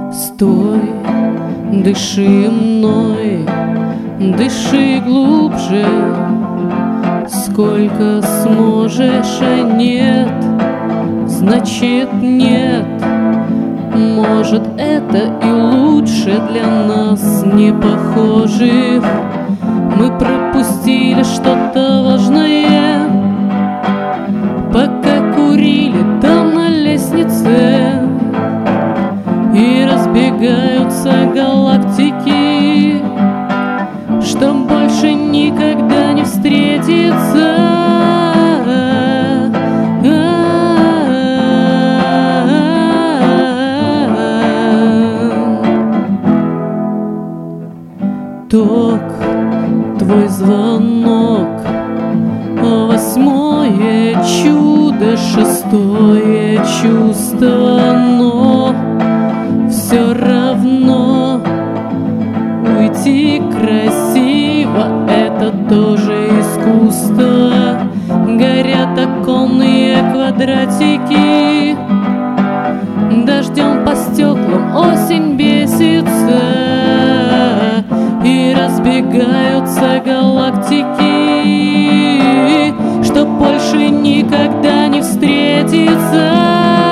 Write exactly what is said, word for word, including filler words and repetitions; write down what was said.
Стой, дыши мной, дыши глубже, сколько сможешь, а нет, значит нет. Может, это и лучше для нас не похожих. Мы пропустили что-то важное, пока курили там на лестнице. И разбегаются галактики, что больше никогда не встретится. Ток, твой звонок, восьмое чудо, шестое чувство, но все равно уйти красиво — это тоже искусство. Горят оконные квадратики, дождем по стеклам осень бесится. И разбегаются галактики, что больше никогда не встретится.